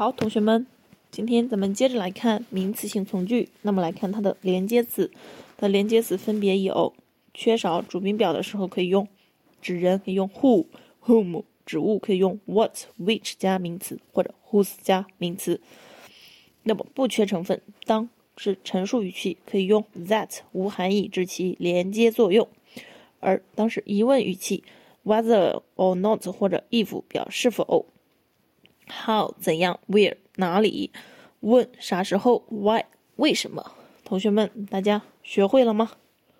好，同学们，今天咱们接着来看名词性从句。那么来看它的连接词，它的连接词分别有缺少主宾表的时候可以用指人，可以用 who、whom；指物可以用 what、which 加名词或者 whose 加名词。那么不缺成分，当是陈述语气可以用 that， 无含义，指其连接作用；而当是疑问语气 whether or not 或者 if 表是否。how 怎样 where 哪里，问啥时候 why 为什么。同学们，大家学会了吗？